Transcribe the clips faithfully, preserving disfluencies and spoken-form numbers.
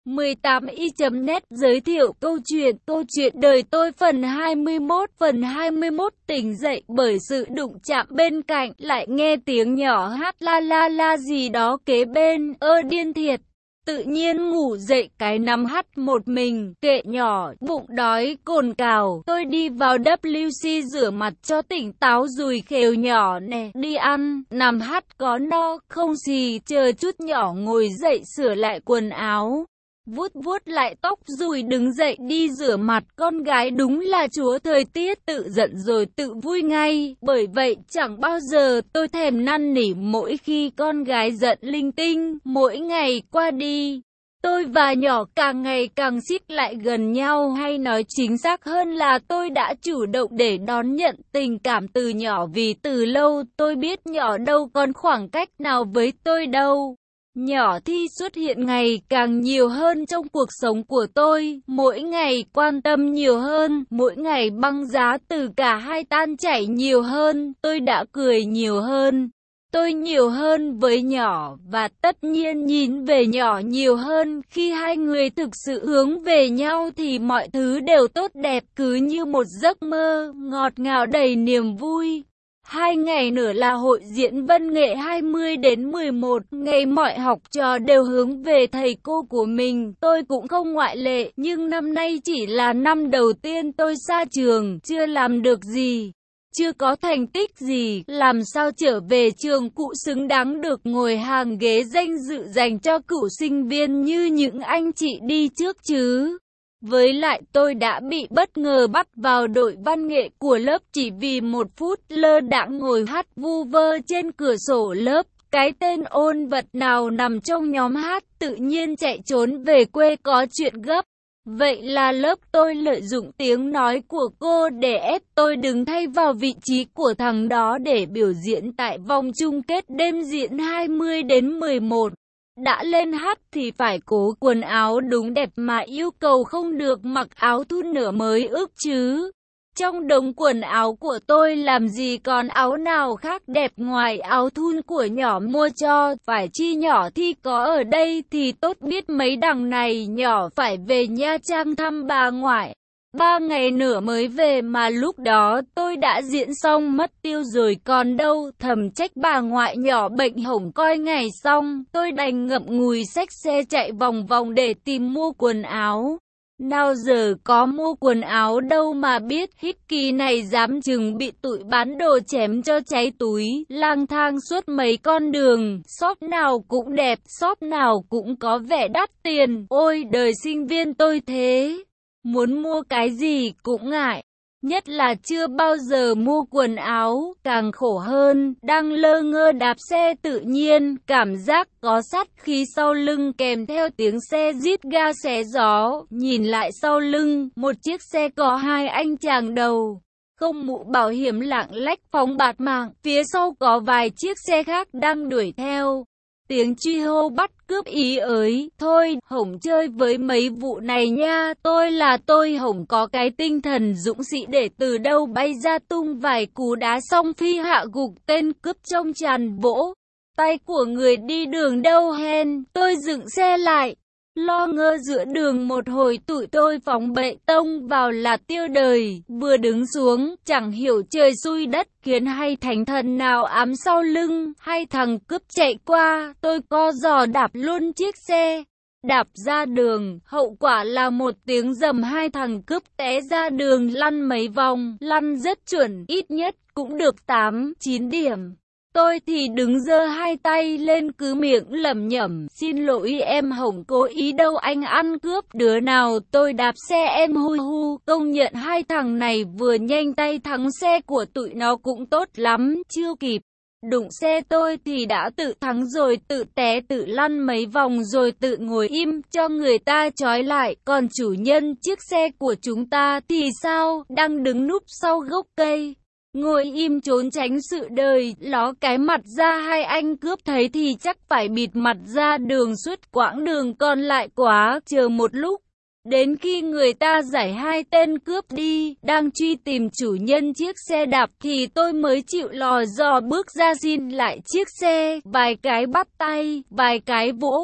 mười tám y chấm net giới thiệu câu chuyện câu chuyện đời tôi phần hai mươi mốt. Phần hai mươi mốt tỉnh dậy bởi sự đụng chạm bên cạnh, lại nghe tiếng nhỏ hát la la la gì đó kế bên. Ơ điên thiệt. Tự nhiên ngủ dậy cái nằm hắt một mình, kệ nhỏ, bụng đói cồn cào. Tôi đi vào vê kép xê rửa mặt cho tỉnh táo rồi khều nhỏ nè, đi ăn, nằm hắt có no, không gì, chờ chút nhỏ ngồi dậy sửa lại quần áo. Vuốt vuốt lại tóc rồi đứng dậy đi rửa mặt. Con gái đúng là chúa thời tiết, tự giận rồi tự vui ngay. Bởi vậy chẳng bao giờ tôi thèm năn nỉ mỗi khi con gái giận linh tinh. Mỗi ngày qua đi, tôi và nhỏ càng ngày càng xích lại gần nhau, hay nói chính xác hơn là tôi đã chủ động để đón nhận tình cảm từ nhỏ, vì từ lâu tôi biết nhỏ đâu còn khoảng cách nào với tôi đâu. Nhỏ Thi xuất hiện ngày càng nhiều hơn trong cuộc sống của tôi, mỗi ngày quan tâm nhiều hơn, mỗi ngày băng giá từ cả hai tan chảy nhiều hơn, tôi đã cười nhiều hơn. Tôi nhiều hơn với nhỏ, và tất nhiên nhìn về nhỏ nhiều hơn. Khi hai người thực sự hướng về nhau thì mọi thứ đều tốt đẹp, cứ như một giấc mơ, ngọt ngào đầy niềm vui. Hai ngày nữa là hội diễn văn nghệ hai mươi đến mười một ngày, mọi học trò đều hướng về thầy cô của mình, tôi cũng không ngoại lệ, nhưng năm nay chỉ là năm đầu tiên tôi ra trường, chưa làm được gì, chưa có thành tích gì, làm sao trở về trường cũ xứng đáng được ngồi hàng ghế danh dự dành cho cựu sinh viên như những anh chị đi trước chứ. Với lại tôi đã bị bất ngờ bắt vào đội văn nghệ của lớp chỉ vì một phút lơ đãng ngồi hát vu vơ trên cửa sổ lớp. Cái tên ôn vật nào nằm trong nhóm hát tự nhiên chạy trốn về quê có chuyện gấp. Vậy là lớp tôi lợi dụng tiếng nói của cô để ép tôi đứng thay vào vị trí của thằng đó để biểu diễn tại vòng chung kết đêm diễn hai mươi đến mười một. Đã lên hát thì phải cố quần áo đúng đẹp mà yêu cầu không được mặc áo thun nửa mới ức chứ. Trong đống quần áo của tôi làm gì còn áo nào khác đẹp ngoài áo thun của nhỏ mua cho, phải chi nhỏ Thi có ở đây thì tốt biết mấy đằng này nhỏ phải về Nha Trang thăm bà ngoại. Ba ngày nữa mới về mà lúc đó tôi đã diễn xong mất tiêu rồi còn đâu, thầm trách bà ngoại nhỏ bệnh hỏng coi ngày xong, tôi đành ngậm ngùi xách xe chạy vòng vòng để tìm mua quần áo. Nào giờ có mua quần áo đâu mà biết, hít kỳ này dám chừng bị tụi bán đồ chém cho cháy túi, lang thang suốt mấy con đường, shop nào cũng đẹp, shop nào cũng có vẻ đắt tiền, ôi đời sinh viên tôi thế. Muốn mua cái gì cũng ngại, nhất là chưa bao giờ mua quần áo, càng khổ hơn, đang lơ ngơ đạp xe tự nhiên, cảm giác có sát khí sau lưng kèm theo tiếng xe rít ga xé gió, nhìn lại sau lưng, một chiếc xe có hai anh chàng đầu không mũ bảo hiểm lạng lách phóng bạt mạng, phía sau có vài chiếc xe khác đang đuổi theo. Tiếng truy hô bắt cướp ý ới, thôi, Hồng chơi với mấy vụ này nha, tôi là tôi Hồng có cái tinh thần dũng sĩ để từ đâu bay ra tung vài cú đá xong phi hạ gục tên cướp trong tràn vỗ tay của người đi đường đâu hen, tôi dựng xe lại. Lo ngơ giữa đường một hồi tụi tôi phóng bệ tông vào là tiêu đời, vừa đứng xuống, chẳng hiểu trời xui đất khiến hay thánh thần nào ám sau lưng, hay thằng cướp chạy qua, tôi co giò đạp luôn chiếc xe. Đạp ra đường, hậu quả là một tiếng rầm, hai thằng cướp té ra đường lăn mấy vòng, lăn rất chuẩn, ít nhất cũng được tám, chín điểm. Tôi thì đứng giơ hai tay lên cứ miệng lẩm nhẩm, xin lỗi em Hồng cố ý đâu anh ăn cướp đứa nào tôi đạp xe em hu hu, công nhận hai thằng này vừa nhanh tay thắng xe của tụi nó cũng tốt lắm, chưa kịp đụng xe tôi thì đã tự thắng rồi, tự té tự lăn mấy vòng rồi tự ngồi im cho người ta trói lại, còn chủ nhân chiếc xe của chúng ta thì sao, đang đứng núp sau gốc cây. Ngồi im trốn tránh sự đời, ló cái mặt ra, hai anh cướp thấy thì chắc phải bịt mặt ra đường suốt quãng đường còn lại quá, chờ một lúc. Đến khi người ta giải hai tên cướp đi, đang truy tìm chủ nhân chiếc xe đạp thì tôi mới chịu lò dò bước ra xin lại chiếc xe, vài cái bắt tay, vài cái vỗ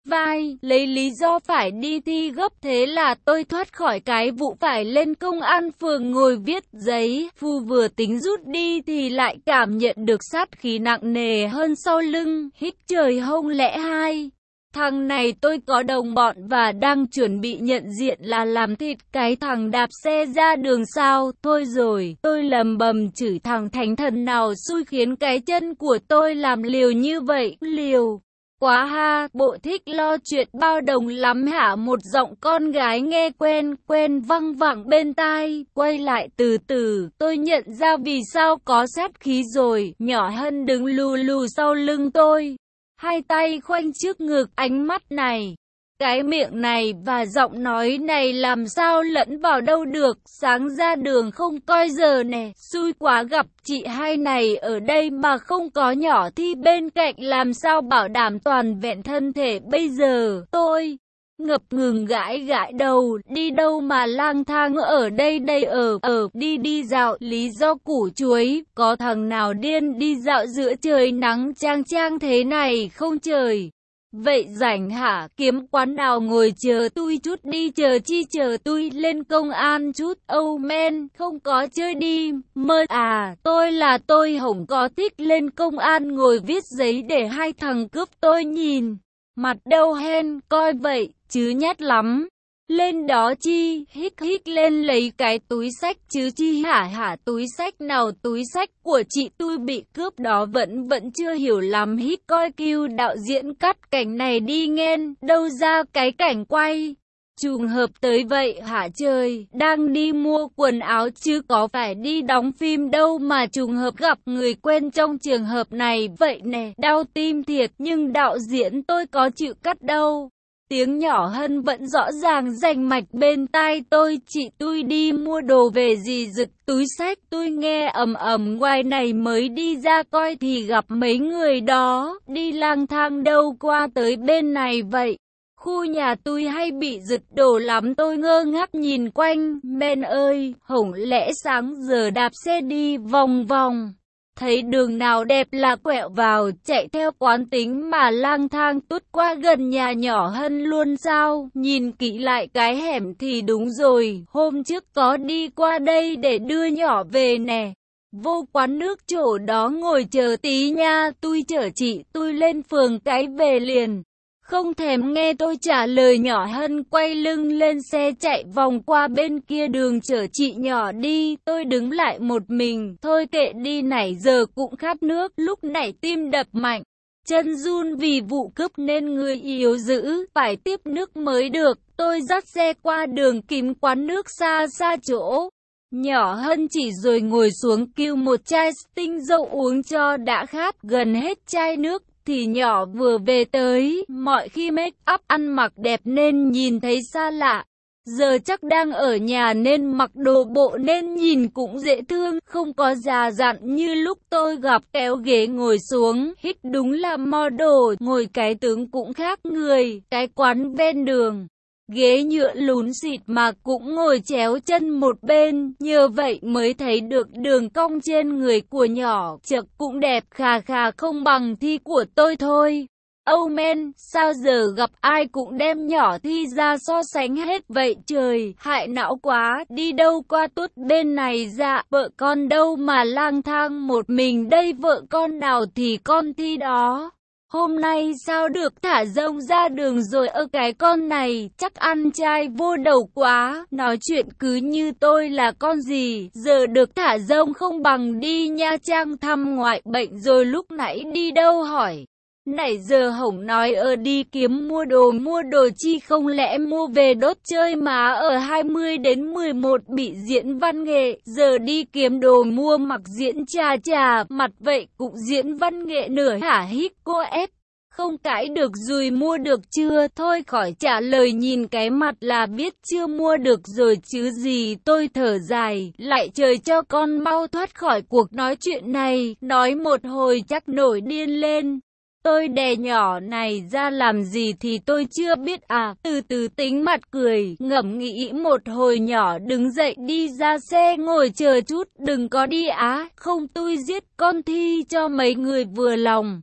vai, lấy lý do phải đi thi gấp, thế là tôi thoát khỏi cái vụ phải lên công an phường ngồi viết giấy. Phu vừa tính rút đi thì lại cảm nhận được sát khí nặng nề hơn sau lưng, hít trời hông lẽ hai. Thằng này tôi có đồng bọn và đang chuẩn bị nhận diện là làm thịt cái thằng đạp xe ra đường sao. Thôi rồi, tôi lầm bầm chửi thằng thánh thần nào xui khiến cái chân của tôi làm liều như vậy. Liều quá ha, bộ thích lo chuyện bao đồng lắm hả? Một giọng con gái nghe quen quen văng vẳng bên tai. Quay lại từ từ, tôi nhận ra vì sao có sát khí rồi. Nhỏ Hân đứng lù lù sau lưng tôi, hai tay khoanh trước ngực, ánh mắt này, cái miệng này và giọng nói này làm sao lẫn vào đâu được. Sáng ra đường không coi giờ nè, xui quá gặp chị hai này ở đây mà không có nhỏ Thi bên cạnh, làm sao bảo đảm toàn vẹn thân thể bây giờ. Tôi ngập ngừng gãi gãi đầu, đi đâu mà lang thang ở đây đây ở, ở, đi đi dạo, lý do củ chuối, có thằng nào điên đi dạo giữa trời nắng chang chang thế này không trời? Vậy rảnh hả? Kiếm quán nào ngồi chờ tui chút đi, chờ chi chờ tui lên công an chút. Oh man, không có chơi đi, mơ à, tôi là tôi hổng có thích lên công an ngồi viết giấy để hai thằng cướp tôi nhìn mặt đâu hen, coi vậy, chứ nhát lắm. Lên đó chi, hít hít lên lấy cái túi sách chứ chi hả hả, túi sách nào, túi sách của chị tôi bị cướp đó. Vẫn vẫn chưa hiểu lắm, hít coi kêu đạo diễn cắt cảnh này đi nghen, đâu ra cái cảnh quay trùng hợp tới vậy hả trời, đang đi mua quần áo chứ có phải đi đóng phim đâu mà trùng hợp gặp người quen trong trường hợp này vậy nè, đau tim thiệt, nhưng đạo diễn tôi có chịu cắt đâu. Tiếng nhỏ Hân vẫn rõ ràng rành mạch bên tai tôi, chị tôi đi mua đồ về gì giật túi sách, tôi nghe ầm ầm ngoài này mới đi ra coi thì gặp mấy người đó, đi lang thang đâu qua tới bên này vậy. Khu nhà tôi hay bị giật đồ lắm, tôi ngơ ngác nhìn quanh, men ơi, hổng lẽ sáng giờ đạp xe đi vòng vòng, thấy đường nào đẹp là quẹo vào, chạy theo quán tính mà lang thang tút qua gần nhà nhỏ Hân luôn sao? Nhìn kỹ lại cái hẻm thì đúng rồi, hôm trước có đi qua đây để đưa nhỏ về nè. Vô quán nước chỗ đó ngồi chờ tí nha, tôi chở chị tôi lên phường cái về liền. Không thèm nghe tôi trả lời, nhỏ Hân quay lưng lên xe chạy vòng qua bên kia đường chở chị nhỏ đi. Tôi đứng lại một mình, thôi kệ đi, nãy giờ cũng khát nước, lúc nãy tim đập mạnh, chân run vì vụ cướp nên người yếu dữ, phải tiếp nước mới được. Tôi dắt xe qua đường kiếm quán nước xa xa chỗ nhỏ Hân chỉ rồi ngồi xuống kêu một chai tinh dâu uống cho đã khát. Gần hết chai nước thì nhỏ vừa về tới, mọi khi make up ăn mặc đẹp nên nhìn thấy xa lạ. Giờ chắc đang ở nhà nên mặc đồ bộ nên nhìn cũng dễ thương, không có già dặn như lúc tôi gặp. Kéo ghế ngồi xuống, hít đúng là model, ngồi cái tướng cũng khác người. Cái quán ven đường, ghế nhựa lún xịt mà cũng ngồi chéo chân một bên, nhờ vậy mới thấy được đường cong trên người của nhỏ, chật cũng đẹp khà khà không bằng Thi của tôi thôi. Oh man, sao giờ gặp ai cũng đem nhỏ Thi ra so sánh hết vậy trời, hại não quá, đi đâu qua tuốt bên này dạ, vợ con đâu mà lang thang một mình đây, vợ con nào thì con Thi đó. Hôm nay sao được thả rông ra đường rồi, ơ cái con này chắc ăn chay vô đầu quá, nói chuyện cứ như tôi là con gì, giờ được thả rông không bằng đi Nha Trang thăm ngoại bệnh rồi lúc nãy đi đâu hỏi. Nãy giờ hổng nói ở đi kiếm mua đồ, mua đồ chi không lẽ mua về đốt chơi mà ở hai mươi đến mười một bị diễn văn nghệ, giờ đi kiếm đồ mua mặc diễn trà trà, mặt vậy cũng diễn văn nghệ nửa hả hít cô ép. Không cãi được rồi, mua được chưa? Thôi khỏi trả lời, nhìn cái mặt là biết chưa mua được rồi chứ gì. Tôi thở dài, lại trời cho con mau thoát khỏi cuộc nói chuyện này, nói một hồi chắc nổi điên lên. Tôi đè nhỏ này ra làm gì thì tôi chưa biết à, từ từ tính mặt cười, ngẫm nghĩ một hồi nhỏ đứng dậy đi ra xe ngồi chờ chút, đừng có đi á, không tôi giết con Thi cho mấy người vừa lòng.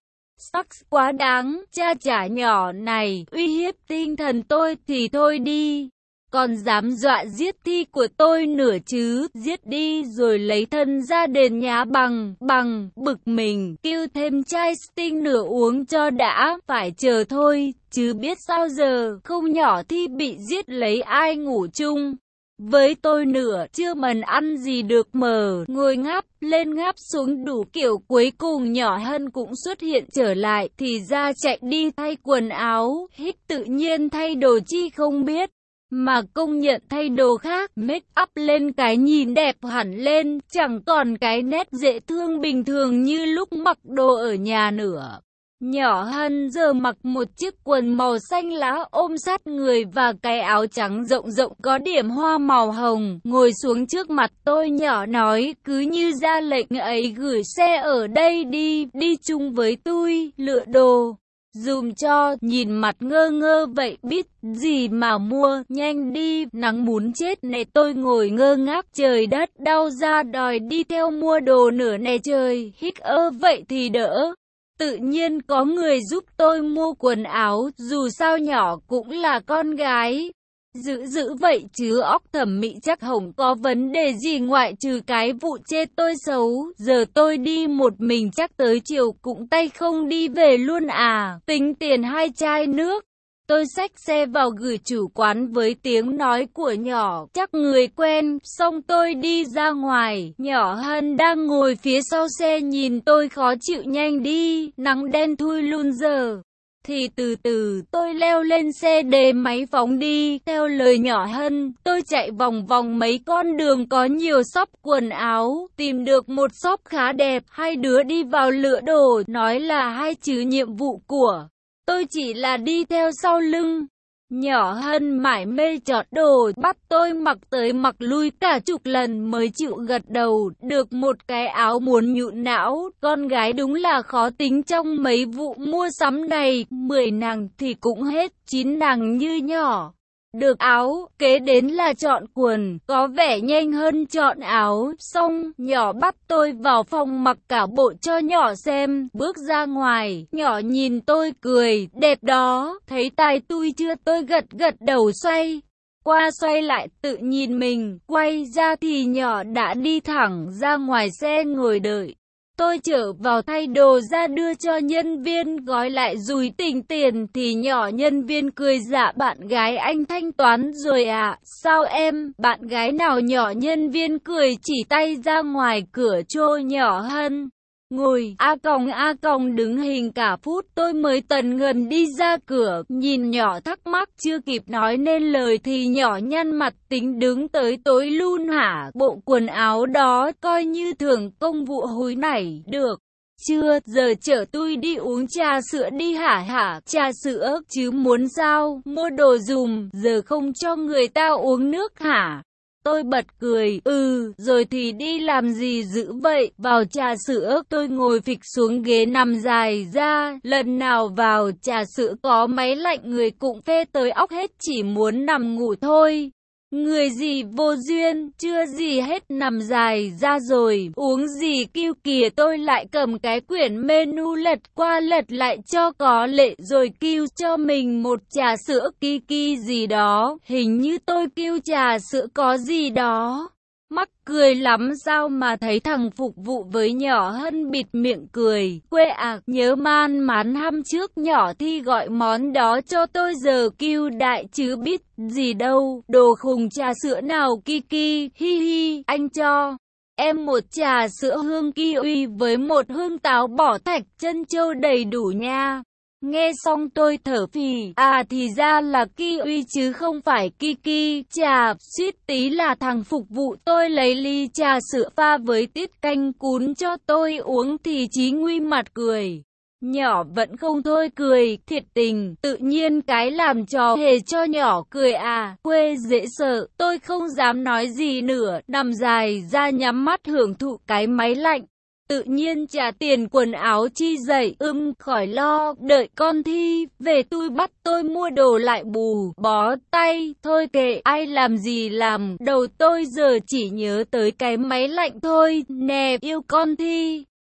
Sắc quá đáng, cha trả nhỏ này, uy hiếp tinh thần tôi thì thôi đi. Còn dám dọa giết thi của tôi nửa chứ, giết đi rồi lấy thân ra đền nhá bằng, bằng, bực mình, kêu thêm chai Sting nửa uống cho đã, phải chờ thôi, chứ biết sao giờ, không nhỏ thi bị giết lấy ai ngủ chung. Với tôi nửa, chưa mần ăn gì được mờ, ngồi ngáp, lên ngáp xuống đủ kiểu cuối cùng nhỏ Hân cũng xuất hiện trở lại, thì ra chạy đi thay quần áo, hít tự nhiên thay đồ chi không biết. Mà công nhận thay đồ khác, make up lên cái nhìn đẹp hẳn lên, chẳng còn cái nét dễ thương bình thường như lúc mặc đồ ở nhà nữa. Nhỏ Hân giờ mặc một chiếc quần màu xanh lá ôm sát người và cái áo trắng rộng rộng có điểm hoa màu hồng, ngồi xuống trước mặt tôi nhỏ nói, cứ như ra lệnh ấy gửi xe ở đây đi, đi chung với tôi, lựa đồ dùm cho, nhìn mặt ngơ ngơ vậy, biết gì mà mua, nhanh đi, nắng muốn chết này. Tôi ngồi ngơ ngác, trời đất đau ra đòi đi theo mua đồ nửa này trời, hít ơ vậy thì đỡ. Tự nhiên có người giúp tôi mua quần áo, dù sao nhỏ cũng là con gái. Dữ dữ vậy chứ óc thẩm mỹ chắc hổng có vấn đề gì ngoại trừ cái vụ chê tôi xấu. Giờ tôi đi một mình chắc tới chiều cũng tay không đi về luôn à. Tính tiền hai chai nước. Tôi xách xe vào gửi chủ quán với tiếng nói của nhỏ, chắc người quen, xong tôi đi ra ngoài, nhỏ Hân đang ngồi phía sau xe nhìn tôi khó chịu, nhanh đi, nắng đen thui luôn giờ. Thì từ từ, tôi leo lên xe để máy phóng đi, theo lời nhỏ Hân, tôi chạy vòng vòng mấy con đường có nhiều shop quần áo, tìm được một shop khá đẹp, hai đứa đi vào lựa đồ, nói là hai chứ nhiệm vụ của tôi chỉ là đi theo sau lưng. Nhỏ Hân mải mê chọn đồ, bắt tôi mặc tới mặc lui cả chục lần mới chịu gật đầu, được một cái áo muốn nhụn não. Con gái đúng là khó tính, trong mấy vụ mua sắm này, mười nàng thì cũng hết, chín nàng như nhỏ. Được áo, kế đến là chọn quần, có vẻ nhanh hơn chọn áo, xong, nhỏ bắt tôi vào phòng mặc cả bộ cho nhỏ xem, bước ra ngoài, nhỏ nhìn tôi cười, đẹp đó, thấy tài tui chưa, tôi gật gật đầu xoay qua xoay lại tự nhìn mình, quay ra thì nhỏ đã đi thẳng ra ngoài xe ngồi đợi. Tôi trở vào thay đồ ra đưa cho nhân viên gói lại dùi tỉnh tiền thì nhỏ nhân viên cười, dạ bạn gái anh thanh toán rồi à, sao em, bạn gái nào? Nhỏ nhân viên cười chỉ tay ra ngoài cửa cho nhỏ Hân ngồi, a còng a còng đứng hình cả phút tôi mới tần ngần đi ra cửa, nhìn nhỏ thắc mắc chưa kịp nói nên lời thì nhỏ nhăn mặt, tính đứng tới tối luôn hả? Bộ quần áo đó coi như thưởng công vụ hối này, được chưa? Giờ chở tôi đi uống trà sữa đi hả? Hả? Trà sữa chứ muốn sao? Mua đồ dùm, giờ không cho người ta uống nước hả? Tôi bật cười, ừ, rồi thì đi làm gì dữ vậy? Vào trà sữa, tôi ngồi phịch xuống ghế nằm dài ra, lần nào vào trà sữa có máy lạnh người cũng phê tới óc hết, chỉ muốn nằm ngủ thôi. Người gì vô duyên, chưa gì hết nằm dài ra rồi, uống gì kêu kìa, tôi lại cầm cái quyển menu lật qua lật lại cho có lệ rồi kêu cho mình một trà sữa Kiki gì đó, hình như tôi kêu trà sữa có gì đó. Mắc cười lắm, sao mà thấy thằng phục vụ với nhỏ Hân bịt miệng cười, quê à, nhớ man mán năm trước nhỏ thi gọi món đó cho tôi giờ kêu đại chứ biết gì đâu, đồ khùng, trà sữa nào Kiki, hi hi, anh cho em một trà sữa hương kiwi với một hương táo bỏ thạch trân châu đầy đủ nha. Nghe xong tôi thở phì, à thì ra là kiwi chứ không phải Kiki, trà, suýt tí là thằng phục vụ tôi lấy ly trà sữa pha với tiết canh cún cho tôi uống thì chí nguy mặt cười. Nhỏ vẫn không thôi cười, thiệt tình, tự nhiên cái làm trò hề cho nhỏ cười à, quê dễ sợ, tôi không dám nói gì nữa, nằm dài ra nhắm mắt hưởng thụ cái máy lạnh. Tự nhiên trả tiền quần áo chi dậy, ưm, khỏi lo, đợi con thi, về tôi bắt tôi mua đồ lại bù, bó tay, thôi kệ, ai làm gì làm, đầu tôi giờ chỉ nhớ tới cái máy lạnh thôi, nè, yêu con thi.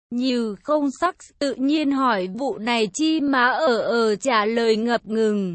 Nhiều không sắc tự nhiên hỏi vụ này chi má ở ở trả lời ngập ngừng.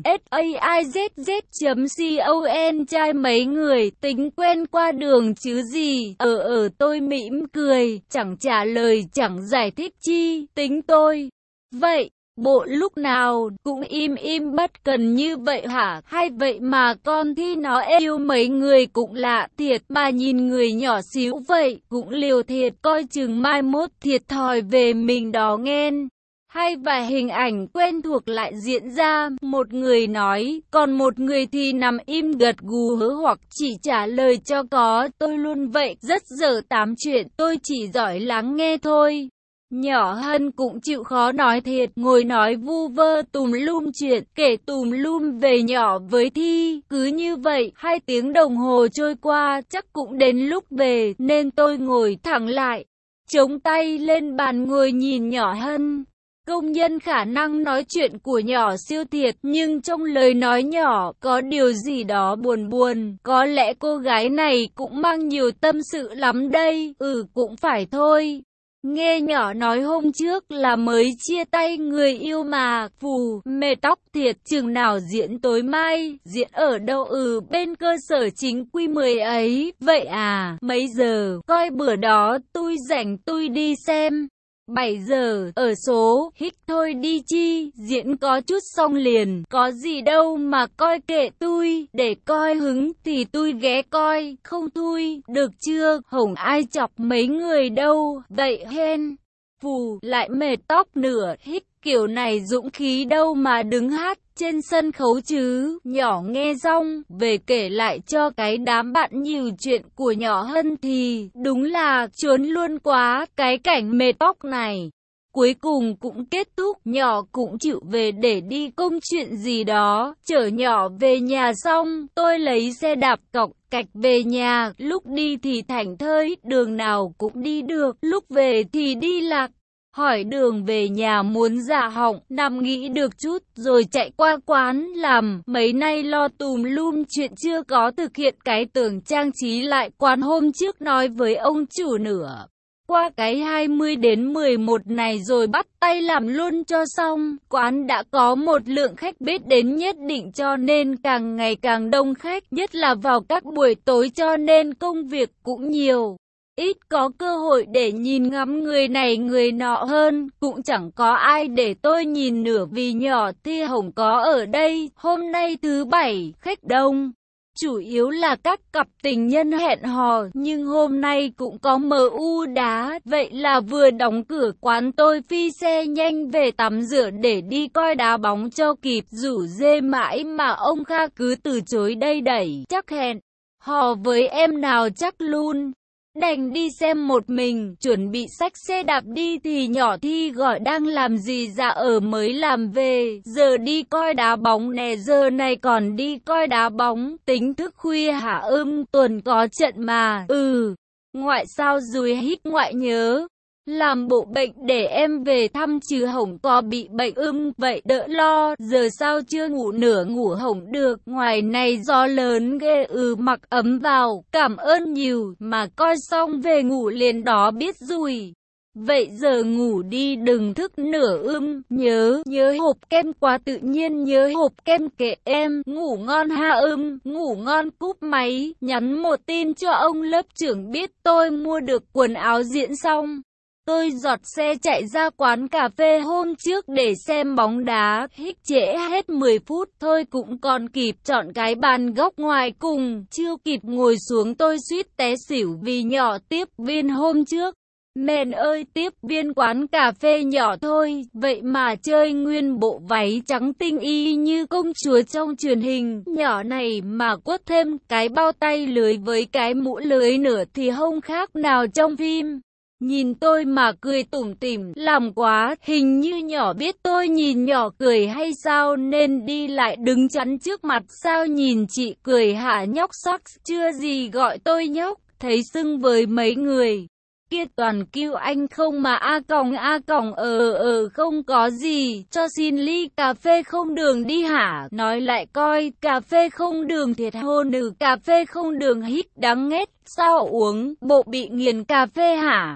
S-A-I-Z-Z.com trai mấy người tính quen qua đường chứ gì. Ở ở tôi mỉm cười, chẳng trả lời chẳng giải thích chi, tính tôi. Vậy, bộ lúc nào cũng im im bất cần như vậy hả? Hay vậy mà con thi nó yêu mấy người cũng lạ thiệt, mà nhìn người nhỏ xíu vậy cũng liều thiệt, coi chừng mai mốt thiệt thòi về mình đó nghen. Hay vài hình ảnh quen thuộc lại diễn ra, một người nói, còn một người thì nằm im gật gù hớ hoặc chỉ trả lời cho có. Tôi luôn vậy, rất dở tám chuyện, tôi chỉ giỏi lắng nghe thôi. Nhỏ Hân cũng chịu khó nói thiệt, ngồi nói vu vơ tùm lum chuyện, kể tùm lum về nhỏ với Thi. Cứ như vậy, hai tiếng đồng hồ trôi qua, chắc cũng đến lúc về, nên tôi ngồi thẳng lại, chống tay lên bàn ngồi nhìn nhỏ Hân. Công nhân khả năng nói chuyện của nhỏ siêu thiệt, nhưng trong lời nói nhỏ có điều gì đó buồn buồn. Có lẽ cô gái này cũng mang nhiều tâm sự lắm đây. Ừ cũng phải thôi. Nghe nhỏ nói hôm trước là mới chia tay người yêu mà, phù, mệt tóc thiệt, chừng nào diễn tối mai, diễn ở đâu? Ừ, bên cơ sở chính quy mười ấy, vậy à, mấy giờ, coi bữa đó, tôi rảnh tôi đi xem. bảy giờ, ở số, hích thôi đi chi, diễn có chút xong liền, có gì đâu mà coi kệ tôi, để coi hứng thì tôi ghé coi, không thui, được chưa, hổng ai chọc mấy người đâu, vậy hen, phù, lại mệt tóc nửa, hích kiểu này dũng khí đâu mà đứng hát trên sân khấu chứ. Nhỏ nghe xong, về kể lại cho cái đám bạn nhiều chuyện của nhỏ Hân thì đúng là trốn luôn quá cái cảnh mệt tóc này. Cuối cùng cũng kết thúc, nhỏ cũng chịu về để đi công chuyện gì đó. Chở nhỏ về nhà xong, tôi lấy xe đạp cọc cạch về nhà, lúc đi thì thảnh thơi, đường nào cũng đi được, lúc về thì đi lạc. Hỏi đường về nhà muốn dạ họng, nằm nghĩ được chút, rồi chạy qua quán làm. Mấy nay lo tùm lum chuyện chưa có thực hiện cái tưởng trang trí lại quán hôm trước nói với ông chủ nữa. Qua cái hai mươi đến mười một này rồi bắt tay làm luôn cho xong. Quán đã có một lượng khách biết đến nhất định cho nên càng ngày càng đông khách, nhất là vào các buổi tối cho nên công việc cũng nhiều. Ít có cơ hội để nhìn ngắm người này người nọ hơn, cũng chẳng có ai để tôi nhìn nửa vì nhỏ Thi Hồng có ở đây. Hôm nay thứ bảy, khách đông, chủ yếu là các cặp tình nhân hẹn hò, nhưng hôm nay cũng có em u đá. Vậy là vừa đóng cửa quán tôi phi xe nhanh về tắm rửa để đi coi đá bóng cho kịp, rủ dê mãi mà ông Kha cứ từ chối đây đẩy, chắc hẹn hò với em nào chắc luôn. Đành đi xem một mình, chuẩn bị xách xe đạp đi thì nhỏ Thi gọi đang làm gì dạ ở mới làm về, giờ đi coi đá bóng nè, giờ này còn đi coi đá bóng, tính thức khuya hả? Ưm, tuần có trận mà, ừ, ngoại sao rồi? Hít ngoại nhớ. Làm bộ bệnh để em về thăm chứ hổng có bị bệnh ưm, vậy đỡ lo, giờ sao chưa ngủ nửa ngủ hổng được, ngoài này gió lớn ghê. Ừ, mặc ấm vào, cảm ơn nhiều, mà coi xong về ngủ liền đó biết rồi. Vậy giờ ngủ đi đừng thức nửa ưm, nhớ, nhớ hộp kem quá tự nhiên, nhớ hộp kem kệ em, ngủ ngon ha ưm, ngủ ngon. Cúp máy, nhắn một tin cho ông lớp trưởng biết tôi mua được quần áo diễn xong. Tôi giọt xe chạy ra quán cà phê hôm trước để xem bóng đá, hích trễ hết mười phút thôi cũng còn kịp chọn cái bàn góc ngoài cùng, chưa kịp ngồi xuống tôi suýt té xỉu vì nhỏ tiếp viên hôm trước. Mền ơi, tiếp viên quán cà phê nhỏ thôi, vậy mà chơi nguyên bộ váy trắng tinh y như công chúa trong truyền hình, nhỏ này mà quất thêm cái bao tay lưới với cái mũ lưới nữa thì không khác nào trong phim. Nhìn tôi mà cười tủm tỉm, làm quá, hình như nhỏ biết tôi nhìn nhỏ cười hay sao nên đi lại đứng chắn trước mặt. Sao nhìn chị cười hả nhóc sắc, chưa gì gọi tôi nhóc, thấy xưng với mấy người kia toàn kêu anh không mà a còng a còng ờ ờ không có gì, cho xin ly cà phê không đường đi hả? Nói lại coi, cà phê không đường thiệt hôn nữ, cà phê không đường hít đáng nghét, sao uống, bộ bị nghiền cà phê hả?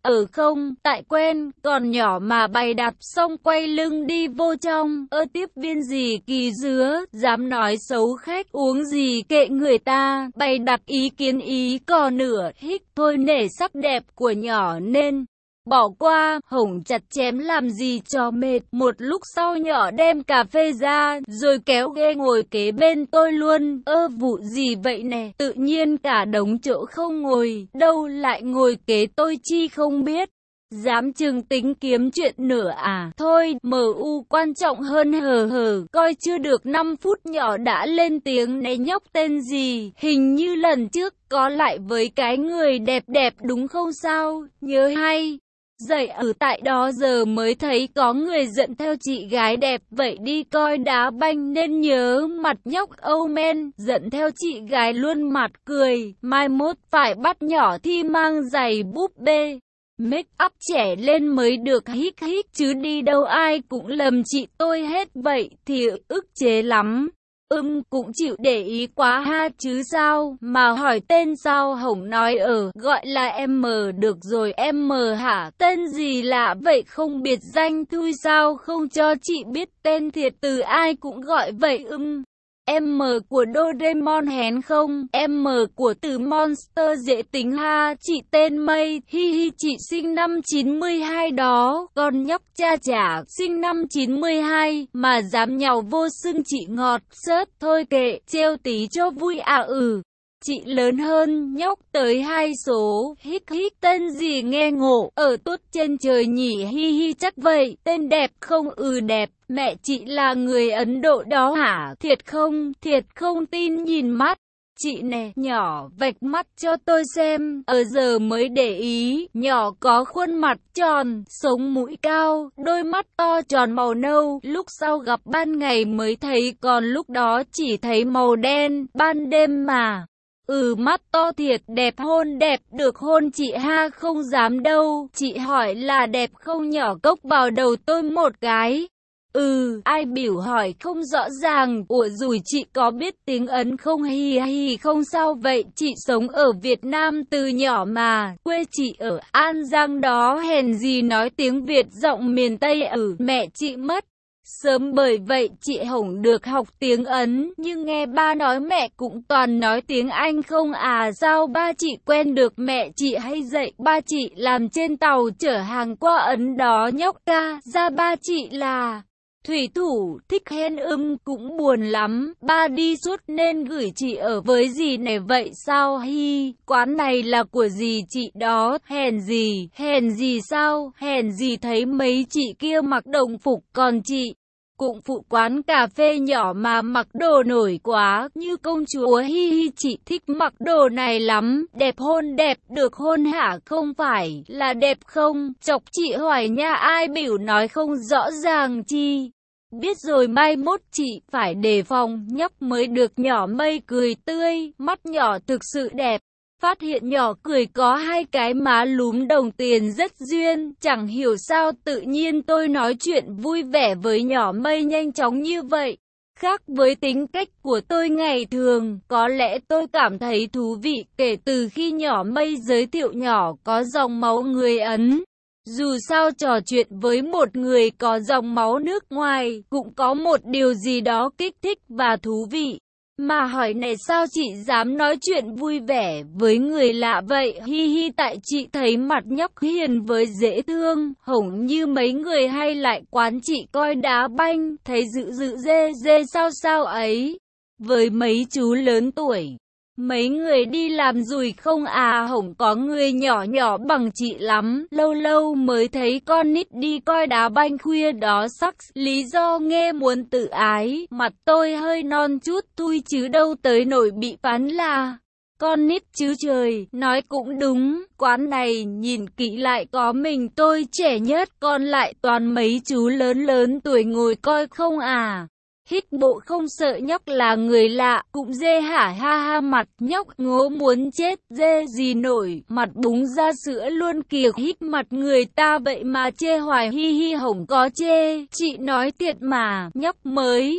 Ở không, tại quen, còn nhỏ mà bày đặt xong quay lưng đi vô trong. Ơ tiếp viên gì kỳ dứa, dám nói xấu khách, uống gì kệ người ta, bày đặt ý kiến ý cò nửa, hích thôi nể sắc đẹp của nhỏ nên bỏ qua. Hồng chặt chém làm gì cho mệt. Một lúc sau nhỏ đem cà phê ra, rồi kéo ghế ngồi kế bên tôi luôn. Ơ vụ gì vậy nè, tự nhiên cả đống chỗ không ngồi, đâu lại ngồi kế tôi chi không biết. Dám chừng tính kiếm chuyện nữa à? Thôi, em u quan trọng hơn hờ hờ. Coi chưa được năm phút nhỏ đã lên tiếng né nhóc tên gì. Hình như lần trước có lại với cái người đẹp đẹp đúng không sao? Nhớ hay. Dậy ở tại đó giờ mới thấy có người dẫn theo chị gái đẹp. Vậy đi coi đá banh nên nhớ mặt nhóc Âu men. Dẫn theo chị gái luôn mặt cười. Mai mốt phải bắt nhỏ thi mang giày búp bê. Make up trẻ lên mới được hít hít chứ đi đâu ai cũng lầm chị tôi hết vậy thì ức chế lắm. Ừm cũng chịu để ý quá ha chứ sao mà hỏi tên sao Hồng nói ở gọi là em được rồi em hả tên gì lạ vậy không biệt danh thui sao không cho chị biết tên thiệt từ ai cũng gọi vậy ưm. Em của Doraemon hén không? Em của từ Monster dễ tính ha. Chị tên Mây. Hi hi chị sinh năm chín mươi hai đó. Con nhóc cha chả sinh năm chín mươi hai. Mà dám nhàu vô xưng chị ngọt. Sớt thôi kệ. Trêu tí cho vui à ừ. Chị lớn hơn nhóc tới hai số. Hít hít tên gì nghe ngộ. Ở tốt trên trời nhỉ hi hi chắc vậy. Tên đẹp không ừ đẹp. Mẹ chị là người Ấn Độ đó hả? Thiệt không? Thiệt không tin nhìn mắt. Chị nè, nhỏ vạch mắt cho tôi xem. Ở giờ mới để ý. Nhỏ có khuôn mặt tròn, sống mũi cao, đôi mắt to tròn màu nâu. Lúc sau gặp ban ngày mới thấy còn lúc đó chỉ thấy màu đen. Ban đêm mà. Ừ mắt to thiệt đẹp hôn đẹp được hôn chị ha không dám đâu. Chị hỏi là đẹp không nhỏ cốc vào đầu tôi một cái. Ừ, ai biểu hỏi không rõ ràng, ủa rủi chị có biết tiếng Ấn không hi hi không sao vậy, chị sống ở Việt Nam từ nhỏ mà, quê chị ở An Giang đó hèn gì nói tiếng Việt giọng miền Tây ừ, mẹ chị mất sớm bởi vậy chị Hồng được học tiếng Ấn, nhưng nghe ba nói mẹ cũng toàn nói tiếng Anh không à sao ba chị quen được mẹ chị hay dạy ba chị làm trên tàu chở hàng qua Ấn đó nhóc ca, ra ba chị là thủy thủ, thích hen ưm cũng buồn lắm, ba đi suốt nên gửi chị ở với dì này vậy sao hi, quán này là của dì chị đó, hèn gì, hèn gì sao, hèn gì thấy mấy chị kia mặc đồng phục còn chị cũng phụ quán cà phê nhỏ mà mặc đồ nổi quá, như công chúa hi hi chị thích mặc đồ này lắm, đẹp hôn đẹp được hôn hả không phải là đẹp không, chọc chị hỏi nha ai biểu nói không rõ ràng chi. Biết rồi mai mốt chị phải đề phòng nhóc mới được nhỏ Mây cười tươi, mắt nhỏ thực sự đẹp. Phát hiện nhỏ cười có hai cái má lúm đồng tiền rất duyên, chẳng hiểu sao tự nhiên tôi nói chuyện vui vẻ với nhỏ Mây nhanh chóng như vậy. Khác với tính cách của tôi ngày thường, có lẽ tôi cảm thấy thú vị kể từ khi nhỏ Mây giới thiệu nhỏ có dòng máu người Ấn. Dù sao trò chuyện với một người có dòng máu nước ngoài, cũng có một điều gì đó kích thích và thú vị. Mà hỏi này sao chị dám nói chuyện vui vẻ với người lạ vậy? Hi hi tại chị thấy mặt nhóc hiền với dễ thương, hổng như mấy người hay lại quán chị coi đá banh, thấy dữ dữ dê dê sao sao ấy. Với mấy chú lớn tuổi, mấy người đi làm rủi không à hổng có người nhỏ nhỏ bằng chị lắm, lâu lâu mới thấy con nít đi coi đá banh khuya đó sắc, lý do nghe muốn tự ái, mặt tôi hơi non chút thui chứ đâu tới nổi bị phán là con nít chứ trời, nói cũng đúng, quán này nhìn kỹ lại có mình tôi trẻ nhất, còn lại toàn mấy chú lớn lớn tuổi ngồi coi không à. Hít bộ không sợ nhóc là người lạ, cũng dê hả ha ha mặt nhóc ngố muốn chết, dê gì nổi, mặt búng ra sữa luôn kìa, hít mặt người ta vậy mà chê hoài hi hi hổng có chê, chị nói thiệt mà, nhóc mới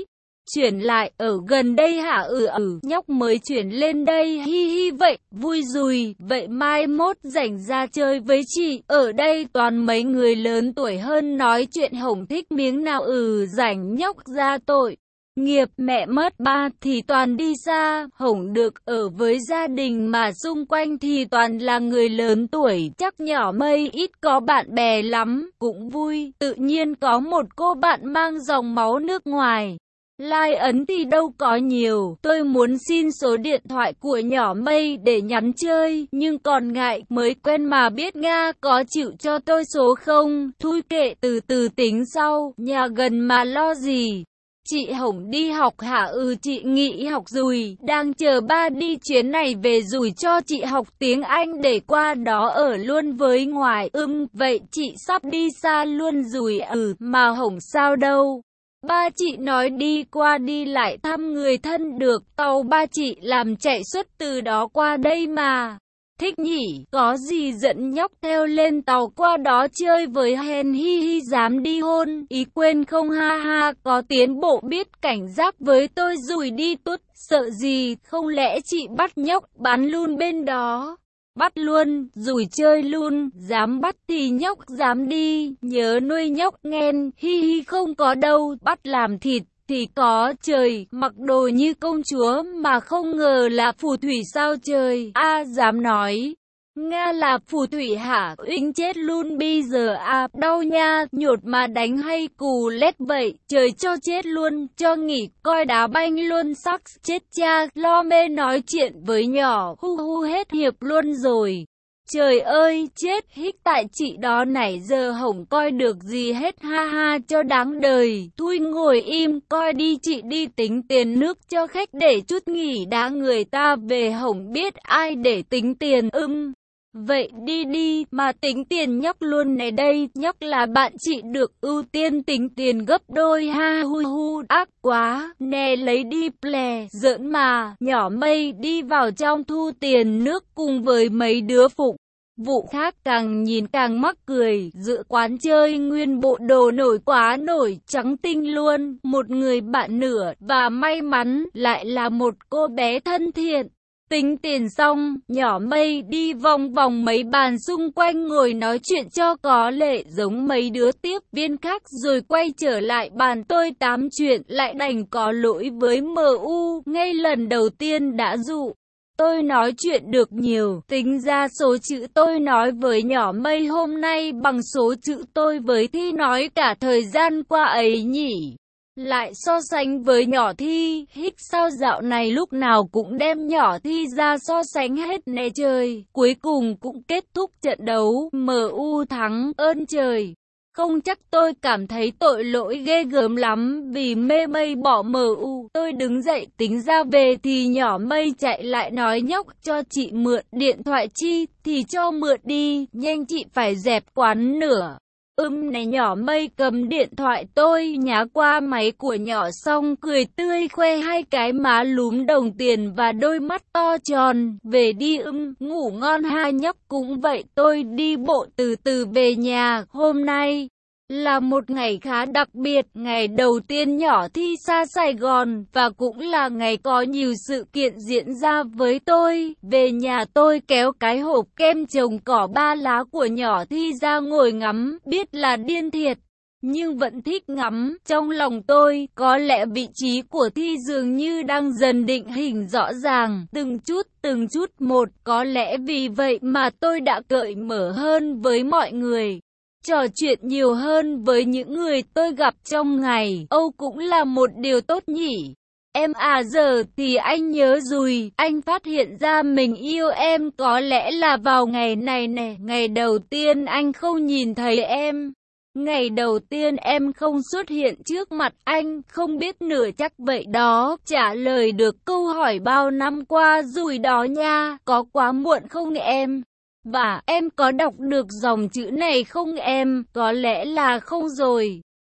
Chuyển lại, ở gần đây hả? Ừ ừ, nhóc mới chuyển lên đây, hi hi vậy, vui rùi, vậy mai mốt rảnh ra chơi với chị, ở đây toàn mấy người lớn tuổi hơn nói chuyện. Hồng thích miếng nào? Ừ, rảnh nhóc ra tội nghiệp, mẹ mất ba thì toàn đi xa, Hồng được ở với gia đình mà xung quanh thì toàn là người lớn tuổi, chắc nhỏ Mây ít có bạn bè lắm, cũng vui, tự nhiên có một cô bạn mang dòng máu nước ngoài. Like ấn thì đâu có nhiều, tôi muốn xin số điện thoại của nhỏ Mây để nhắn chơi, nhưng còn ngại, mới quen mà biết Nga, có chịu cho tôi số không? Thôi kệ, từ từ tính sau, nhà gần mà lo gì. Chị Hồng đi học hả? Ừ, chị nghỉ học rồi, đang chờ ba đi chuyến này về rồi cho chị học tiếng Anh để qua đó ở luôn với ngoại. Ừm, vậy chị sắp đi xa luôn rồi. Ừ, mà Hồng sao đâu? Ba chị nói đi qua đi lại thăm người thân được, tàu ba chị làm chạy suốt từ đó qua đây mà. Thích nhỉ, có gì dẫn nhóc theo lên tàu qua đó chơi với hen, hi hi, dám đi hôn, ý quên không? Ha ha, có tiến bộ biết cảnh giác với tôi rồi đi tút, sợ gì, không lẽ chị bắt nhóc bán luôn bên đó? Bắt luôn, rồi chơi luôn, dám bắt thì nhóc dám đi, nhớ nuôi nhóc nghen, hi hi. Không có đâu, bắt làm thịt thì có. Trời, mặc đồ như công chúa mà không ngờ là phù thủy sao trời? A à, dám nói Nga là phù thủy hả? Uýnh chết luôn bây giờ. À, đau nha, nhột mà đánh hay cù lét vậy? Trời, cho chết luôn, cho nghỉ coi đá banh luôn. Sắc chết cha, lo mê nói chuyện với nhỏ, hu hu hết hiệp luôn rồi. Trời ơi, chết, hích tại chị đó nãy giờ Hồng coi được gì hết, ha ha, cho đáng đời. Thôi ngồi im, coi đi chị đi tính tiền nước cho khách để chút nghỉ đã, người ta về Hồng biết ai để tính tiền. Ưm, vậy đi đi, mà tính tiền nhóc luôn này đây, nhóc là bạn chị được ưu tiên tính tiền gấp đôi. Ha hu hu, ác quá, nè lấy đi plè, giỡn mà. Nhỏ Mây đi vào trong thu tiền nước cùng với mấy đứa phục vụ khác, càng nhìn càng mắc cười. Giữa quán chơi nguyên bộ đồ nổi quá nổi trắng tinh luôn, một người bạn nửa, và may mắn lại là một cô bé thân thiện. Tính tiền xong, nhỏ Mây đi vòng vòng mấy bàn xung quanh ngồi nói chuyện cho có lệ giống mấy đứa tiếp viên khác, rồi quay trở lại bàn tôi tám chuyện, lại đành có lỗi với em u, ngay lần đầu tiên đã dụ tôi nói chuyện được nhiều. Tính ra số chữ tôi nói với nhỏ Mây hôm nay bằng số chữ tôi với Thi nói cả thời gian qua ấy nhỉ. Lại so sánh với nhỏ Thi, hích sao dạo này lúc nào cũng đem nhỏ Thi ra so sánh hết nè trời. Cuối cùng cũng kết thúc trận đấu, em u thắng, ơn trời. Không chắc tôi cảm thấy tội lỗi ghê gớm lắm vì mê Mây bỏ em u. Tôi đứng dậy tính ra về thì nhỏ Mây chạy lại nói nhóc cho chị mượn điện thoại chi thì cho mượn đi, nhanh chị phải dẹp quán nữa. Ưm này, nhỏ Mây cầm điện thoại tôi nhá qua máy của nhỏ xong cười tươi khoe hai cái má lúm đồng tiền và đôi mắt to tròn. Về đi ưm, ngủ ngon ha nhóc. Cũng vậy, tôi đi bộ từ từ về nhà. Hôm nay là một ngày khá đặc biệt, ngày đầu tiên nhỏ Thi xa Sài Gòn, và cũng là ngày có nhiều sự kiện diễn ra với tôi. Về nhà tôi kéo cái hộp kem trồng cỏ ba lá của nhỏ Thi ra ngồi ngắm, biết là điên thiệt, nhưng vẫn thích ngắm. Trong lòng tôi, có lẽ vị trí của Thi dường như đang dần định hình rõ ràng, từng chút, từng chút một. Có lẽ vì vậy mà tôi đã cởi mở hơn với mọi người, trò chuyện nhiều hơn với những người tôi gặp trong ngày. Âu cũng là một điều tốt nhỉ. Em à, giờ thì anh nhớ rồi, anh phát hiện ra mình yêu em có lẽ là vào ngày này nè. Ngày đầu tiên anh không nhìn thấy em, ngày đầu tiên em không xuất hiện trước mặt anh, không biết nửa chắc vậy đó. Trả lời được câu hỏi bao năm qua rồi đó nha. Có quá muộn không em? Và em có đọc được dòng chữ này không em? Có lẽ là không rồi.